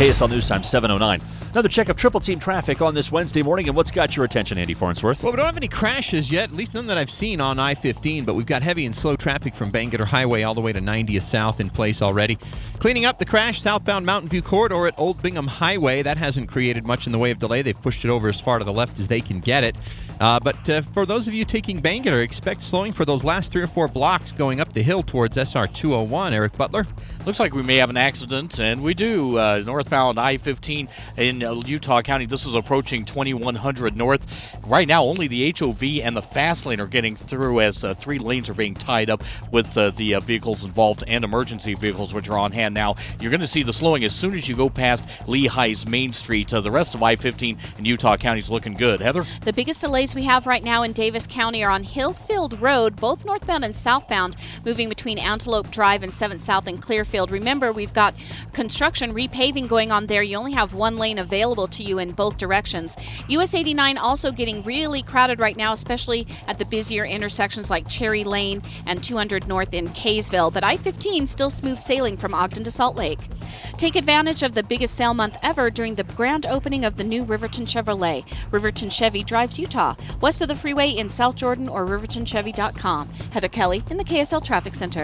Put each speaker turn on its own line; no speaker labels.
KSL News Time 7:09. Another check of Triple Team traffic on this Wednesday morning, and what's got your attention, Andy Farnsworth?
Well, we don't have any crashes yet, at least none that I've seen on I-15, but we've got heavy and slow traffic from Bangerter Highway all the way to 90th South in place already. Cleaning up the crash, southbound Mountain View Corridor at Old Bingham Highway. That hasn't created much in the way of delay. They've pushed it over as far to the left as they can get it. But for those of you taking Bangerter, expect slowing for those last 3 or 4 blocks going up the hill towards SR 201. Eric Butler?
Looks like we may have an accident, and we do. Northbound I-15 in Utah County. This is approaching 2100 north. Right now, only the HOV and the fast lane are getting through as 3 lanes are being tied up with the vehicles involved and emergency vehicles, which are on hand now. You're going to see the slowing as soon as you go past Lehigh's Main Street. The rest of I-15 in Utah County is looking good. Heather?
The biggest delays we have right now in Davis County are on Hillfield Road, both northbound and southbound, moving between Antelope Drive and 7th South and Clearfield. Remember, we've got construction repaving going on there. You only have 1 lane available to you in both directions. US 89 also getting really crowded right now, especially at the busier intersections like Cherry Lane and 200 North in Kaysville. But I-15 still smooth sailing from Ogden to Salt Lake. Take advantage of the biggest sale month ever during the grand opening of the new Riverton Chevrolet. Riverton Chevy drives Utah, west of the freeway in South Jordan or rivertonchevy.com. Heather Kelly in the KSL Traffic Center.